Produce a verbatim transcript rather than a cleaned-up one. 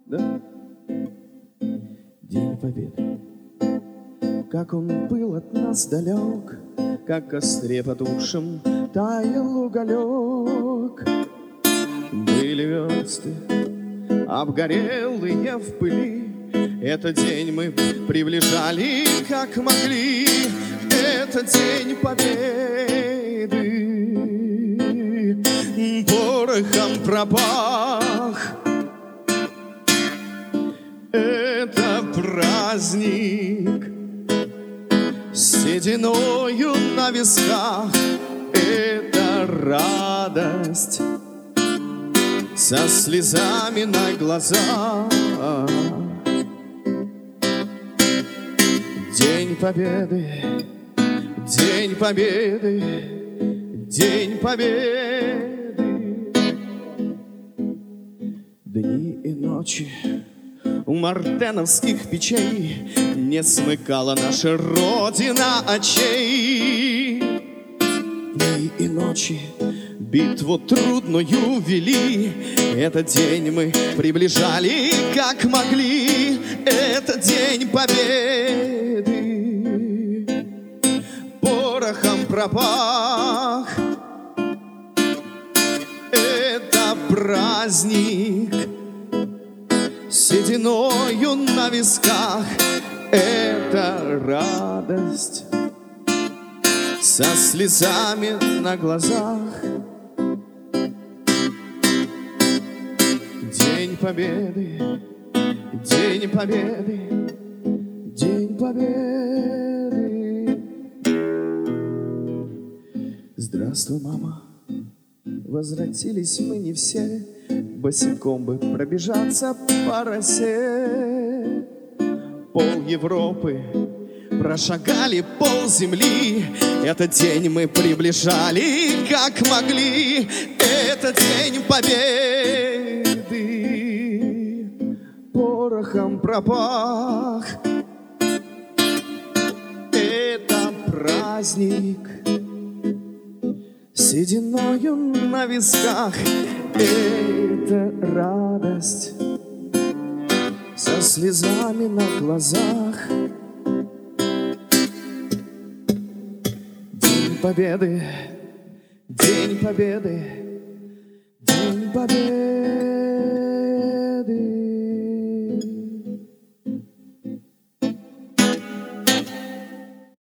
Да? День Победы. Как он был от нас далек, как в костре потухшем таял уголек. Были версты, обгорелые в пыли. Этот день мы приближали, как могли. Это день Победы. Порохом пропах. Это праздник. Сединою на висках. Это радость. Со слезами на глазах. День Победы, День Победы, День Победы. Дни и ночи у мартеновских печей не смыкала наша Родина очей. Дни и ночи битву трудную вели. Этот день мы приближали, как могли. Это день Победы. Порохом пропах. Это праздник. Сединою на висках. Это радость. Со слезами на глазах. День Победы, День Победы, День Победы. Здравствуй, мама. Возвратились мы не все, босиком бы пробежаться по росе. Пол Европы прошагали, пол земли. Этот день мы приближали, как могли. Это день Победы. Порохом пропах. Это праздник. Сединою на висках. Это радость. Со слезами на глазах. День Победы, День Победы, День Победы.